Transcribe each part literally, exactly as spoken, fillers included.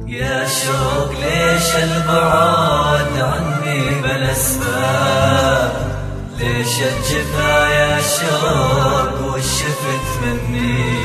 يا شوق ليش البعد عني بلا اسباب، ليش الجفا يا شوق والشفت مني،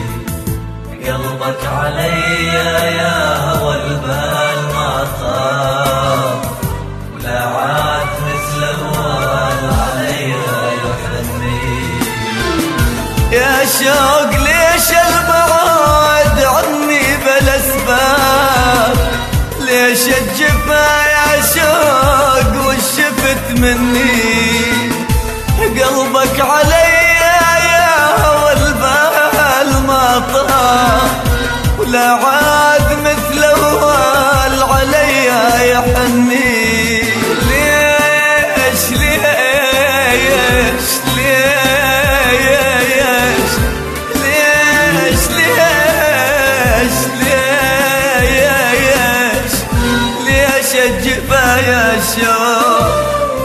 قلبك علي يا هوى البال ما طاب، ولا عاد مثل اول علي يحني. يا شوق ليش البعد عني بلا اسباب، ليش الجفا يا شوق والشفت مني، قلبك علي يا هوى البال ما طاب، ولا عاد مثل اول علي يحني. ليش ليش ليش ليش ليش ليش ليش الجفا يا شوق.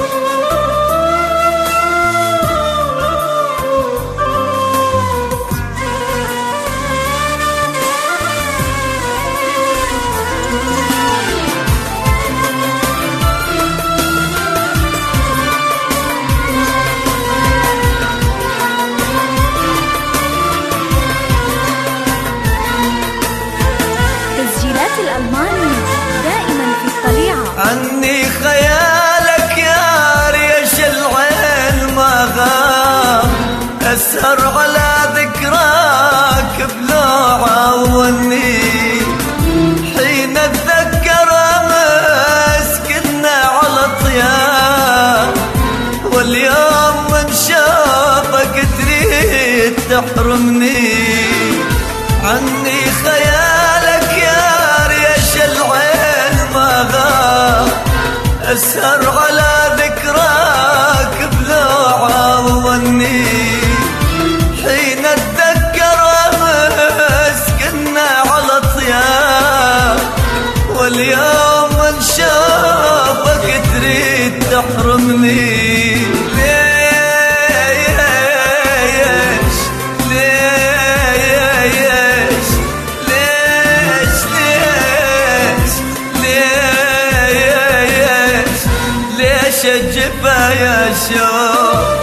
الألماني دائما في الطليعة. عني خيالك يا ريش العين ما غاب، أسهر على ذكراك بلوعة ووني، حين أتذكر أمس كنا على طياب، واليوم من شافك تريد تحرمني. عني خيالك يا ريش العين ما غاب، أسهر على ذكراك بلوعة ووني، حين أتذكر أمس كنا على طياب، واليوم من شافك تريد تحرمني. الجفا يا شوق.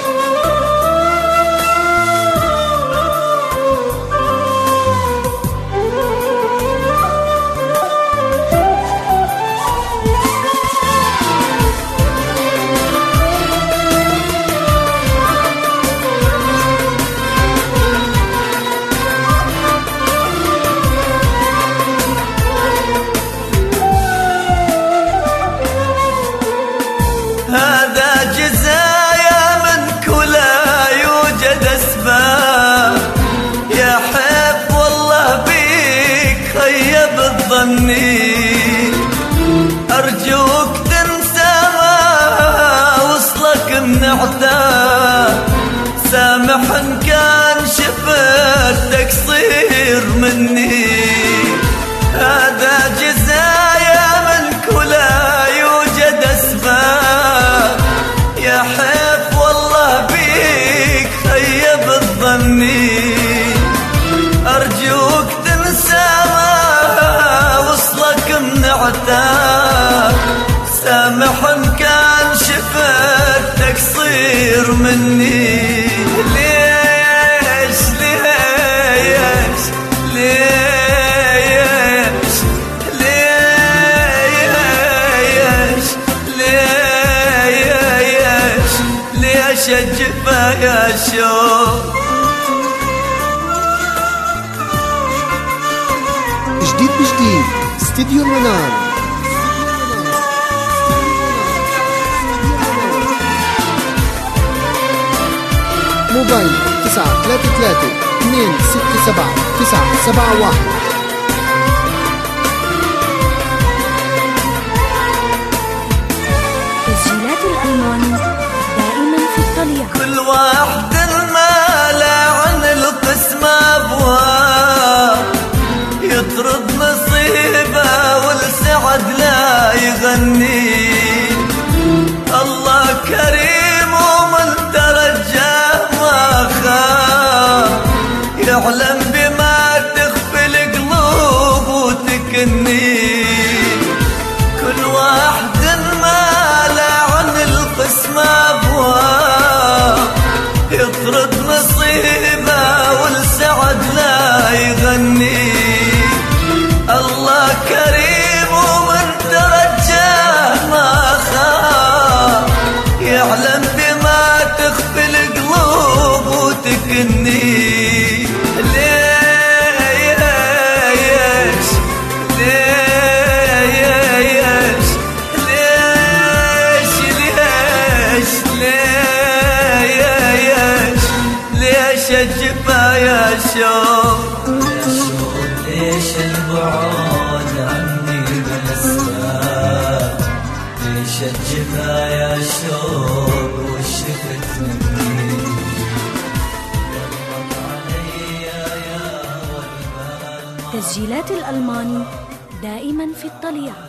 هذا جزايا من كلا يوجد اسباب، يا حب والله بيك خيب الظني، أرجوك تنسى ما وصلك من عتاب، سامح إن كان شفت تقصير مني. هذا جزايا من كلا يوجد اسباب، يا حب والله بيك خيب الظني، أرجوك تنسى ما وصلك من عتاب، سامح إن كان شفت تقصير مني. ليش ليش ليش ليش ليش الجفا يا شوق. جديد بجديد استديو المنار. موبايل تسعة ثلاثة ثلاثة اثنين ستة سبعة تسعة سبعة واحد. تسجيلات الألماني دائما في الطليعة. كل واحد المال عن القسم أبواب، يطرد نصيبه والسعد لا يغني، الله كريم ومن ترجاه ما خاف، يعلم بما تخفي القلوب شوق يا شوق ليش البعد عني بالأسباب ليش الجفا يا شوق والشفت مني قلبك علي يا والبال تسجيلات الألماني دائما في الطليعة.